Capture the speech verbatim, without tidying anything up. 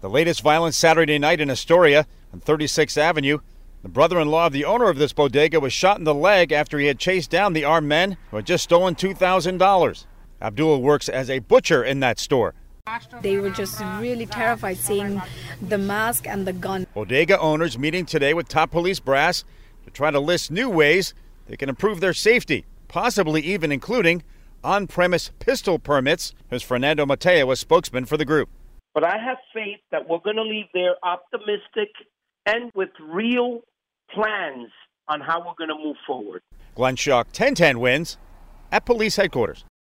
The latest violence Saturday night in Astoria on thirty-sixth Avenue. The brother-in-law of the owner of this bodega was shot in the leg after he had chased down the armed men who had just stolen two thousand dollars. Abdul works as a butcher in that store. They were just really terrified seeing the mask and the gun. Bodega owners meeting today with top police brass to try to list new ways they can improve their safety, possibly even including on-premise pistol permits. Here's Fernando Mateo, a spokesman for the group. But I have faith that we're going to leave there optimistic and with real plans on how we're going to move forward. Glenn Schuck, ten ten wins at police headquarters.